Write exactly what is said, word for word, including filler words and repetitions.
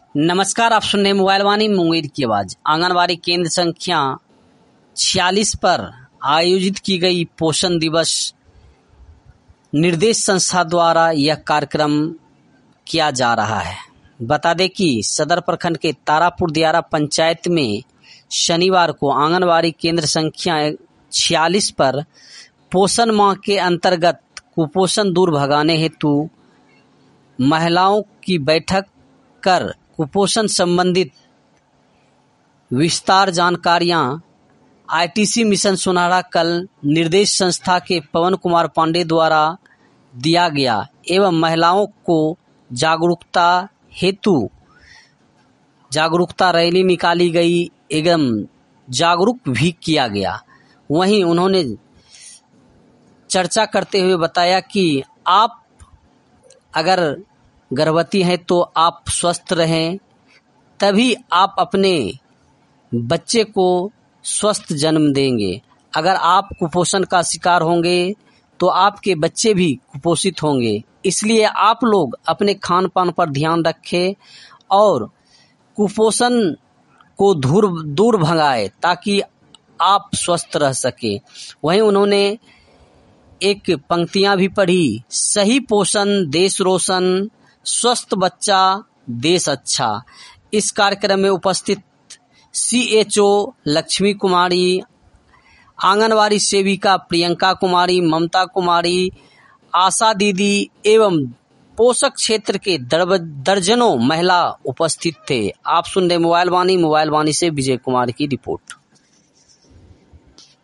नमस्कार, आप सुन रहे हैं मोबाइल वाणी मुंगेर की आवाज। आंगनबाड़ी केंद्र संख्या छियालीस पर आयोजित की गई पोषण दिवस निर्देश संस्था द्वारा यह कार्यक्रम किया जा रहा है। बता दें कि सदर प्रखंड के तारापुर दियारा पंचायत में शनिवार को आंगनबाड़ी केंद्र संख्या छियालीस पर पोषण माह के अंतर्गत कुपोषण दूर भगाने हेतु महिलाओं की बैठक कर कुपोषण संबंधित विस्तार जानकारियां आईटीसी मिशन सोनारा कल निर्देश संस्था के पवन कुमार पांडे द्वारा दिया गया एवं महिलाओं को जागरूकता हेतु जागरूकता रैली निकाली गई एवं जागरूक भी किया गया। वहीं उन्होंने चर्चा करते हुए बताया कि आप अगर गर्भवती हैं तो आप स्वस्थ रहें, तभी आप अपने बच्चे को स्वस्थ जन्म देंगे। अगर आप कुपोषण का शिकार होंगे तो आपके बच्चे भी कुपोषित होंगे। इसलिए आप लोग अपने खान पान पर ध्यान रखें और कुपोषण को दूर दूर भगाएं ताकि आप स्वस्थ रह सके। वहीं उन्होंने एक पंक्तियां भी पढ़ी, सही पोषण देश रोशन, स्वस्थ बच्चा देश अच्छा। इस कार्यक्रम में उपस्थित सीएचओ लक्ष्मी कुमारी, आंगनवाड़ी सेविका प्रियंका कुमारी, ममता कुमारी, आशा दीदी एवं पोषक क्षेत्र के दर्जनों महिला उपस्थित थे। आप सुन रहे मोबाइल वाणी मोबाइल वाणी से विजय कुमार की रिपोर्ट।